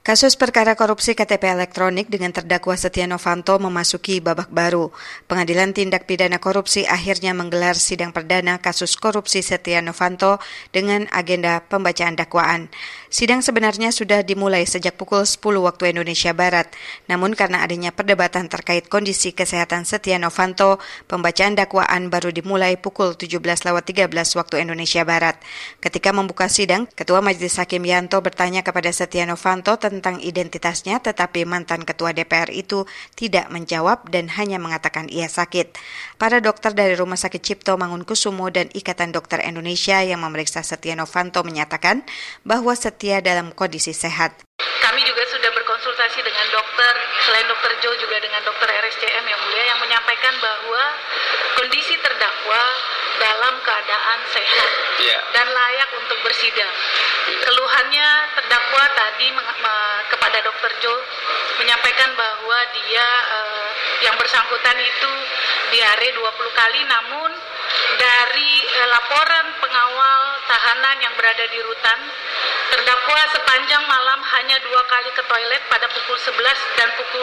Kasus perkara korupsi KTP elektronik dengan terdakwa Setia Novanto memasuki babak baru. Pengadilan Tindak Pidana Korupsi akhirnya menggelar sidang perdana kasus korupsi Setia Novanto dengan agenda pembacaan dakwaan. Sidang sebenarnya sudah dimulai sejak pukul 10 waktu Indonesia Barat. Namun karena adanya perdebatan terkait kondisi kesehatan Setia Novanto, pembacaan dakwaan baru dimulai pukul 17.13 waktu Indonesia Barat. Ketika membuka sidang, Ketua Majelis Hakim Yanto bertanya kepada Setia Novanto tentang identitasnya, tetapi mantan Ketua DPR itu tidak menjawab dan hanya mengatakan ia sakit. Para dokter dari Rumah Sakit Cipto Mangunkusumo dan Ikatan Dokter Indonesia yang memeriksa Setia Novanto menyatakan bahwa Setia dalam kondisi sehat. Kami juga sudah berkonsultasi dengan dokter, selain dokter Jo juga dengan dokter RSCM yang mulia yang menyampaikan bahwa kondisi terdakwa dalam keadaan sehat dan layak untuk bersidang. Keluhannya terdakwa tadi kepada dokter Jo menyampaikan bahwa dia yang bersangkutan itu diare 20 kali, namun dari laporan pengawal tahanan yang berada di rutan, terdakwa sepanjang malam hanya 2 kali ke toilet pada pukul 11 dan pukul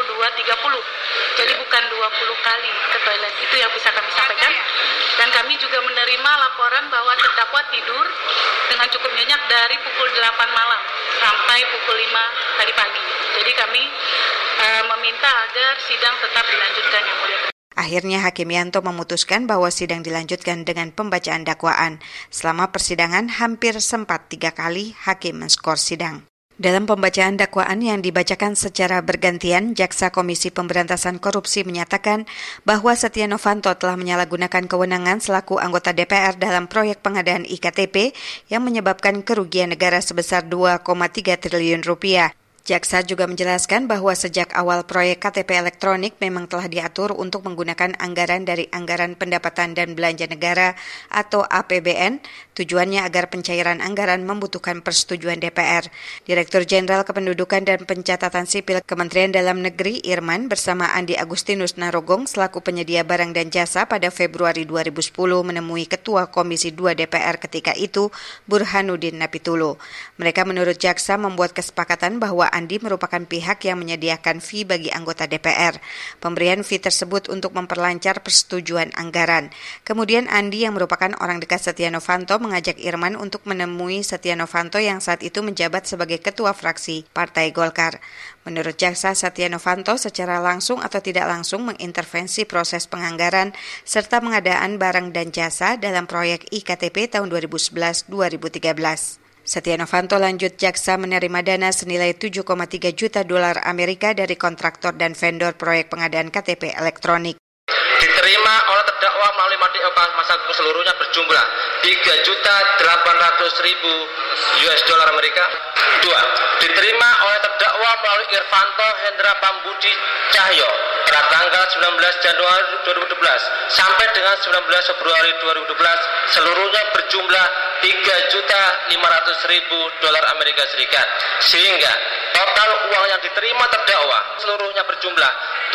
2.30. Jadi bukan 20 kali ke toilet. Itu yang bisa kami sampaikan. Dan kami juga menerima laporan bahwa terdakwa tidur dengan cukup nyenyak dari pukul 8 malam sampai pukul 5 tadi pagi. Jadi kami meminta agar sidang tetap dilanjutkan, Yang Mulia. Akhirnya Hakim Yanto memutuskan bahwa sidang dilanjutkan dengan pembacaan dakwaan. Selama persidangan hampir sempat 3 kali Hakim menskor sidang. Dalam pembacaan dakwaan yang dibacakan secara bergantian, Jaksa Komisi Pemberantasan Korupsi menyatakan bahwa Setia Novanto telah menyalahgunakan kewenangan selaku anggota DPR dalam proyek pengadaan IKTP yang menyebabkan kerugian negara sebesar 2,3 triliun rupiah. Jaksa juga menjelaskan bahwa sejak awal proyek KTP elektronik memang telah diatur untuk menggunakan anggaran dari Anggaran Pendapatan dan Belanja Negara atau APBN, tujuannya agar pencairan anggaran membutuhkan persetujuan DPR. Direktur Jenderal Kependudukan dan Pencatatan Sipil Kementerian Dalam Negeri Irman bersama Andi Agustinus Narogong selaku penyedia barang dan jasa pada Februari 2010 menemui Ketua Komisi 2 DPR ketika itu, Burhanuddin Napitulu. Mereka menurut Jaksa membuat kesepakatan bahwa Andi merupakan pihak yang menyediakan fee bagi anggota DPR. Pemberian fee tersebut untuk memperlancar persetujuan anggaran. Kemudian Andi yang merupakan orang dekat Setia Novanto mengajak Irman untuk menemui Setia Novanto yang saat itu menjabat sebagai ketua fraksi Partai Golkar. Menurut Jaksa, Setia Novanto secara langsung atau tidak langsung mengintervensi proses penganggaran serta pengadaan barang dan jasa dalam proyek IKTP tahun 2011-2013. Setia Novanto lanjut Jaksa menerima dana senilai 7,3 juta dolar Amerika dari kontraktor dan vendor proyek pengadaan KTP elektronik. Diterima oleh terdakwa melalui Mardioka masa seluruhnya berjumlah 3.800.000 US dollar Amerika. 2. Diterima oleh terdakwa melalui Irvanto Hendra Pambudi Cahyo pada tanggal 19 Januari 2012 sampai dengan 19 Februari 2012 seluruhnya berjumlah 3.500.000 dolar Amerika Serikat. Sehingga total uang yang diterima terdakwa seluruhnya berjumlah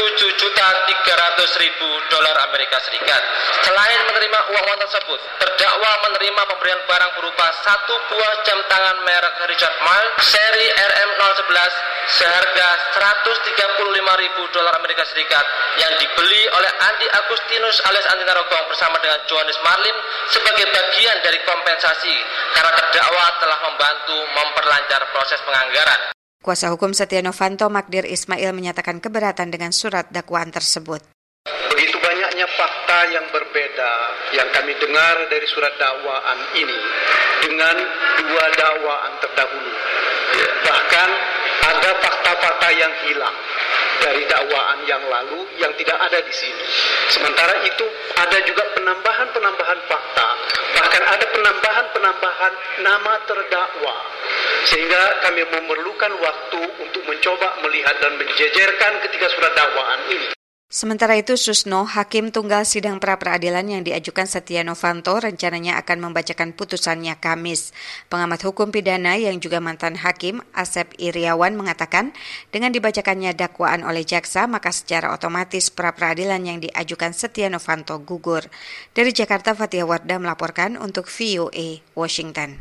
7.300.000 dolar Amerika Serikat. Selain menerima uang tersebut, terdakwa menerima pemberian barang berupa 1 buah jam tangan merek Richard Mille seri RM011 seharga 135.000 dolar Amerika Serikat yang dibeli oleh Andi Agustinus alias Andi Narogong bersama dengan Johannes Marlim sebagai bagian dari kompensasi karena terdakwa telah membantu memperlancar proses penganggaran. Kuasa hukum Setia Novanto, Magdir Ismail, menyatakan keberatan dengan surat dakwaan tersebut. Begitu banyaknya fakta yang berbeda yang kami dengar dari surat dakwaan ini dengan 2 dakwaan terdahulu. Bahkan ada fakta-fakta yang hilang dari dakwaan yang lalu yang tidak ada di sini. Sementara itu ada juga penambahan fakta, bahkan ada penambahan nama terdakwa. Sehingga kami memerlukan waktu untuk mencoba melihat dan menjejerkan ketika surat dakwaan ini. Sementara itu, Susno, Hakim Tunggal Sidang Pra-Peradilan yang diajukan Setia Novanto rencananya akan membacakan putusannya Kamis. Pengamat hukum pidana yang juga mantan hakim, Asep Iriawan, mengatakan dengan dibacakannya dakwaan oleh jaksa, maka secara otomatis pra-peradilan yang diajukan Setia Novanto gugur. Dari Jakarta, Fatia Wardah melaporkan untuk VOA Washington.